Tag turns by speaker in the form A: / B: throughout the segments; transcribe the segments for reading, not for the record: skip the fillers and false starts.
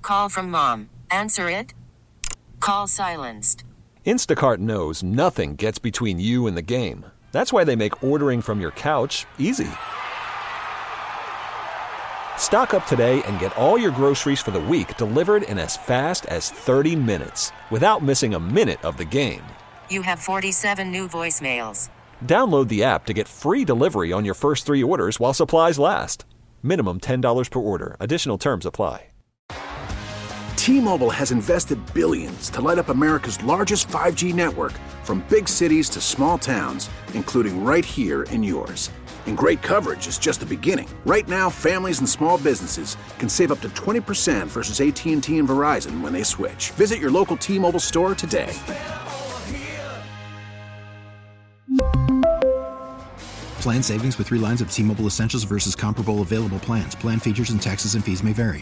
A: Call from mom. Answer it. Call silenced.
B: Instacart knows nothing gets between you and the game. That's why they make ordering from your couch easy. Stock up today and get all your groceries for the week delivered in as fast as 30 minutes without missing a minute of the game.
A: You have 47 new voicemails.
B: Download the app to get free delivery on your first 3 orders while supplies last. Minimum $10 per order. Additional terms apply.
C: T-Mobile has invested billions to light up America's largest 5G network, from big cities to small towns, including right here in yours. And great coverage is just the beginning. Right now, families and small businesses can save up to 20% versus AT&T and Verizon when they switch. Visit your local T-Mobile store today.
D: Plan savings with 3 lines of T-Mobile Essentials versus comparable available plans. Plan features and taxes and fees may vary.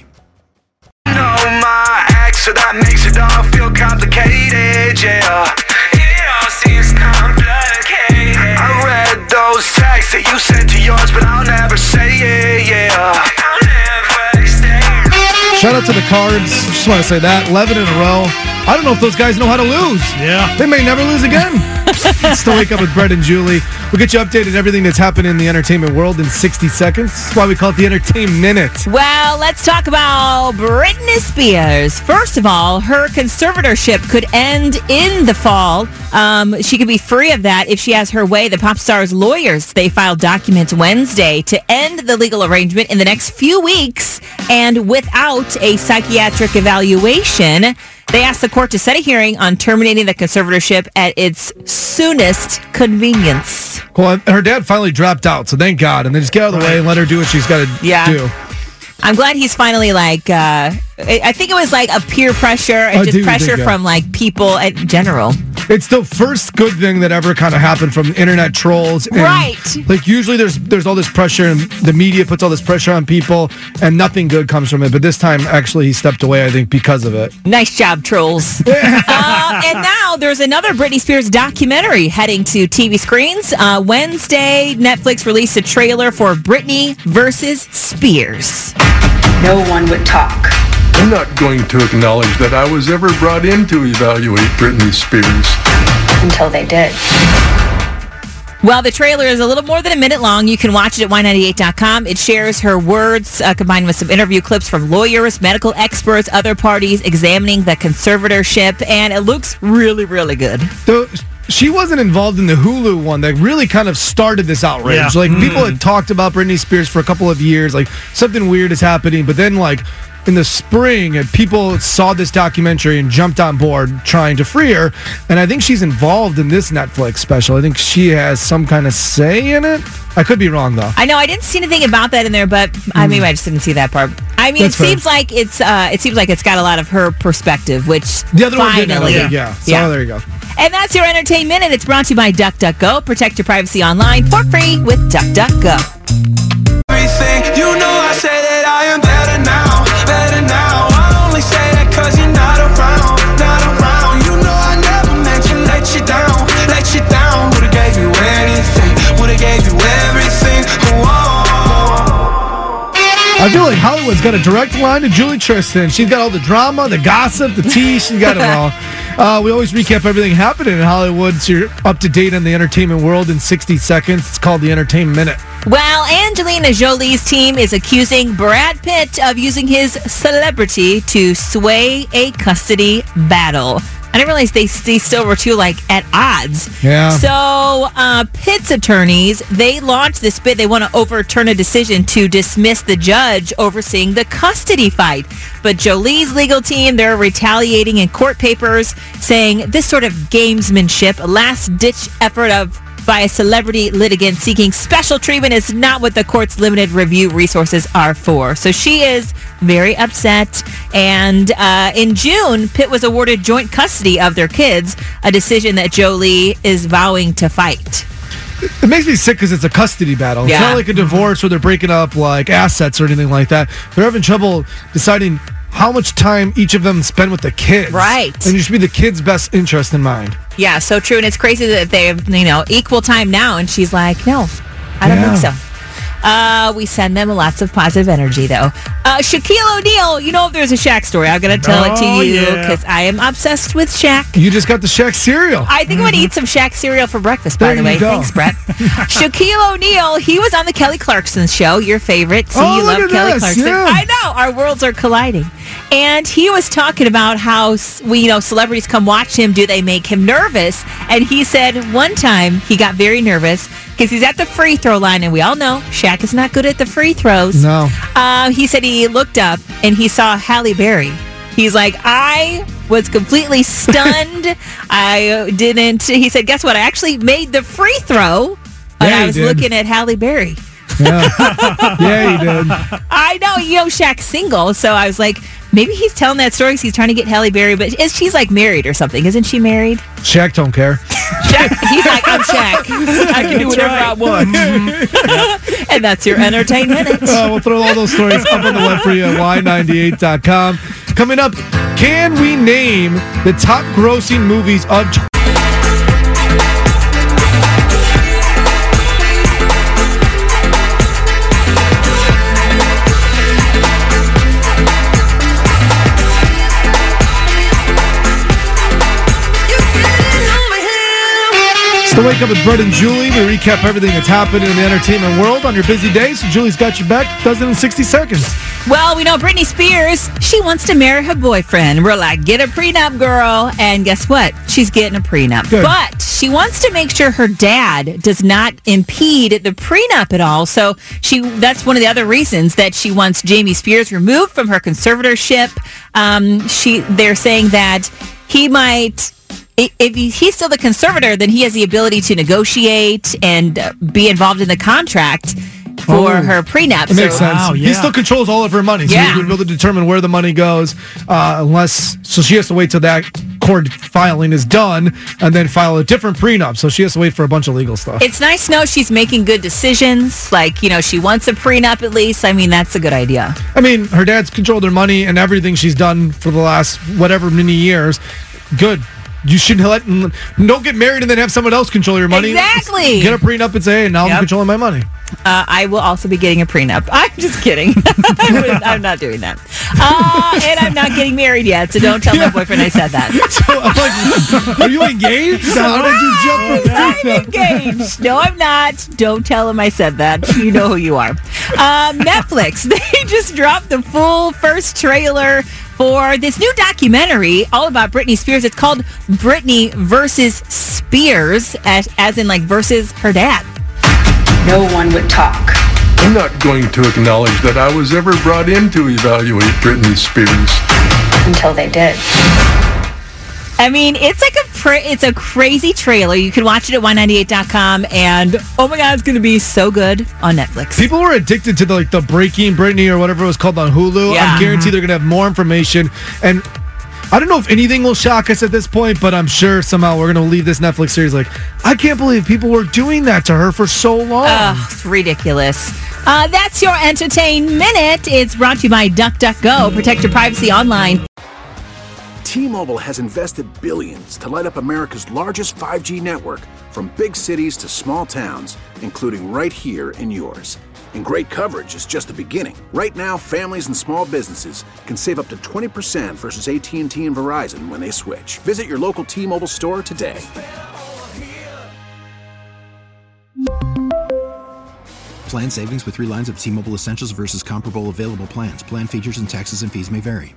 E: My ex, so that makes it all feel complicated, yeah. It all seems complicated. I read those texts that you sent to yours, but I'll never say it, yeah. I'll never say it.
F: Shout out to the Cards. Just want to say that. 11 in a row. I don't know if those guys know how to lose.
G: Yeah.
F: They may never lose again. Still wake up with Brett and Julie. We'll get you updated on everything that's happening in the entertainment world in 60 seconds. That's why we call it the Entertainment Minute.
H: Well, let's talk about Britney Spears. First of all, her conservatorship could end in the fall. She could be free of that if she has her way. The pop star's lawyers, they filed documents Wednesday to end the legal arrangement in the next few weeks and without a psychiatric evaluation. They asked the court to set a hearing on terminating the conservatorship at its soonest convenience.
F: Well, her dad finally dropped out, so thank God. And then just get out of the way and let her do what she's got to do.
H: I'm glad he's finally I think it was like a peer pressure and just pressure from like people in general.
F: It's the first good thing that ever kind of happened from internet trolls. And,
H: right.
F: Like usually there's all this pressure and the media puts all this pressure on people and nothing good comes from it. But this time actually he stepped away, I think, because of it.
H: Nice job, trolls. And now there's another Britney Spears documentary heading to TV screens. Wednesday, Netflix released a trailer for Britney versus Spears.
I: No one would talk.
J: I'm not going to acknowledge that I was ever brought in to evaluate Britney Spears.
I: Until they did.
H: Well, the trailer is a little more than a minute long. You can watch it at Y98.com. It shares her words combined with some interview clips from lawyers, medical experts, other parties examining the conservatorship, and it looks really, really good.
F: She wasn't involved in the Hulu one that really kind of started this outrage.
G: Yeah.
F: Like, people had talked about Britney Spears for a couple of years, like, something weird is happening, but then, like, in the spring, people saw this documentary and jumped on board trying to free her, and I think she's involved in this Netflix special. I think she has some kind of say in it. I could be wrong, though.
H: I know, I didn't see anything about that in there, but I mean, I just didn't see that part. I mean, it seems like it's got a lot of her perspective, which
F: the other
H: finally,
F: one didn't. So there you go.
H: And that's your Entertainment Minute. It's brought to you by DuckDuckGo. Protect your privacy online for free with DuckDuckGo.
E: Everything, you know I say that I am better now, better now. I only say that cause you're not around, not around. You know I never meant to let you down, let you down. Would've gave you anything, would've gave you everything. Whoa.
F: I feel like Hollywood's got a direct line to Julie Tristan. She's got all the drama, the gossip, the tea. She's got it all. We always recap everything happening in Hollywood, so you're up to date on the entertainment world in 60 seconds. It's called the Entertainment Minute.
H: Well, Angelina Jolie's team is accusing Brad Pitt of using his celebrity to sway a custody battle. I didn't realize they still were at odds.
F: Yeah.
H: So Pitt's attorneys, they launched this bid. They want to overturn a decision to dismiss the judge overseeing the custody fight. But Jolie's legal team, they're retaliating in court papers, saying this sort of gamesmanship, a last-ditch effort by a celebrity litigant seeking special treatment is not what the court's limited review resources are for. So she is very upset. And in June, Pitt was awarded joint custody of their kids, a decision that Jolie is vowing to fight.
F: It makes me sick because it's a custody battle. It's not like a divorce where they're breaking up like assets or anything like that. They're having trouble deciding how much time each of them spend with the kids.
H: Right.
F: And it should be the kids' best interest in mind.
H: Yeah, so true. And it's crazy that they have, equal time now. And she's like, no, I don't think so. We send them lots of positive energy, though. Shaquille O'Neal, you know, if there's a Shaq story, I'm going to tell it to you because I am obsessed with Shaq.
F: You just got the Shaq cereal.
H: I think I'm going to eat some Shaq cereal for breakfast, by the way. Thanks, Brett. Shaquille O'Neal, he was on the Kelly Clarkson show, your favorite. See, you love Kelly Clarkson.
F: Yeah.
H: I know. Our worlds are colliding. And he was talking about how, celebrities come watch him. Do they make him nervous? And he said one time he got very nervous because he's at the free throw line. And we all know Shaq is not good at the free throws.
F: No.
H: He said he looked up and he saw Halle Berry. He's like, I was completely stunned. He said, guess what? I actually made the free throw. And I was looking at Halle Berry.
F: Yeah. Yeah, he did.
H: I know, Shaq's single, so I was like, maybe he's telling that story because he's trying to get Halle Berry, but she's like married or something. Isn't she married?
F: Shaq don't care.
H: He's like, I'm Shaq. I can do whatever I want. And that's your entertainment.
F: We'll throw all those stories up on the web for you at y98.com. Coming up, can we name the top grossing movies of to Wake Up with Brett and Julie. We recap everything that's happening in the entertainment world on your busy day. So Julie's got your back. Does it in 60 seconds.
H: Well, we know Britney Spears, she wants to marry her boyfriend. We're like, get a prenup, girl. And guess what? She's getting a prenup.
F: Good.
H: But she wants to make sure her dad does not impede the prenup at all. So that's one of the other reasons that she wants Jamie Spears removed from her conservatorship. They're saying that he might... If he's still the conservator, then he has the ability to negotiate and be involved in the contract for her prenup.
F: It makes sense. Wow, yeah. He still controls all of her money, so he would be able to determine where the money goes, so she has to wait till that court filing is done and then file a different prenup. So she has to wait for a bunch of legal stuff.
H: It's nice to know she's making good decisions. Like, she wants a prenup at least. I mean, that's a good idea.
F: I mean, her dad's controlled her money and everything she's done for the last whatever many years. Good. You shouldn't don't get married and then have someone else control your money.
H: Exactly.
F: Get a prenup and say, hey, now I'm controlling my money.
H: I will also be getting a prenup. I'm just kidding. I'm not doing that. And I'm not getting married yet, so don't tell my boyfriend I said that.
F: So I'm like, are you engaged? How did you jump from
H: I'm engaged. No, I'm not. Don't tell him I said that. You know who you are. Netflix, they just dropped the full first trailer for this new documentary all about Britney Spears. It's called Britney versus Spears, as in like versus her dad.
I: No one would talk.
J: I'm not going to acknowledge that I was ever brought in to evaluate Britney Spears.
I: Until they did.
H: I mean, it's like it's a crazy trailer. You can watch it at y98.com, and oh my God, it's going to be so good on Netflix.
F: People were addicted to the Breaking Britney or whatever it was called on Hulu.
H: Yeah.
F: I'm guaranteed they're going to have more information. And I don't know if anything will shock us at this point, but I'm sure somehow we're going to leave this Netflix series like, I can't believe people were doing that to her for so long.
H: It's ridiculous. That's your Entertain Minute. It's brought to you by DuckDuckGo. Protect your privacy online.
C: T-Mobile has invested billions to light up America's largest 5G network, from big cities to small towns, including right here in yours. And great coverage is just the beginning. Right now, families and small businesses can save up to 20% versus AT&T and Verizon when they switch. Visit your local T-Mobile store today.
D: Plan savings with 3 lines of T-Mobile Essentials versus comparable available plans. Plan features and taxes and fees may vary.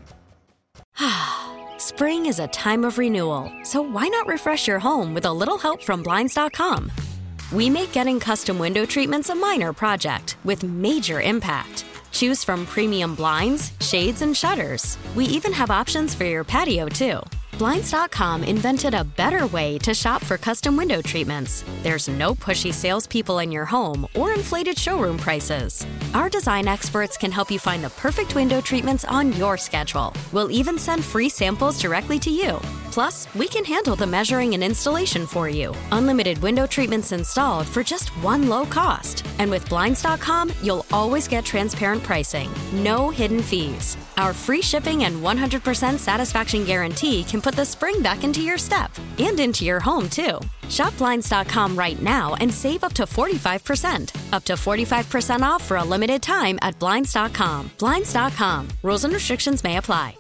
G: Spring is a time of renewal, so why not refresh your home with a little help from Blinds.com? We make getting custom window treatments a minor project with major impact. Choose from premium blinds, shades, and shutters. We even have options for your patio, too. Blinds.com invented a better way to shop for custom window treatments. There's no pushy salespeople in your home or inflated showroom prices. Our design experts can help you find the perfect window treatments on your schedule. We'll even send free samples directly to you. Plus, we can handle the measuring and installation for you. Unlimited window treatments installed for just one low cost. And with Blinds.com, you'll always get transparent pricing. No hidden fees. Our free shipping and 100% satisfaction guarantee can put the spring back into your step and into your home, too. Shop Blinds.com right now and save up to 45%. Up to 45% off for a limited time at Blinds.com. Blinds.com. Rules and restrictions may apply.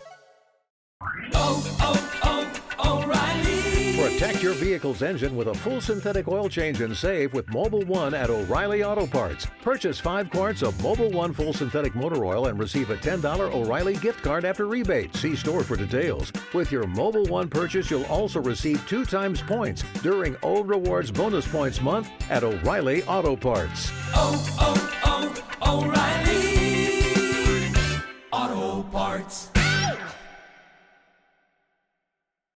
K: O'Reilly. Protect your vehicle's engine with a full synthetic oil change and save with Mobil 1 at O'Reilly Auto Parts. Purchase 5 quarts of Mobil 1 full synthetic motor oil and receive a $10 O'Reilly gift card after rebate. See store for details. With your Mobil 1 purchase, you'll also receive 2 times points during O Rewards Bonus Points Month at O'Reilly Auto Parts.
E: O'Reilly.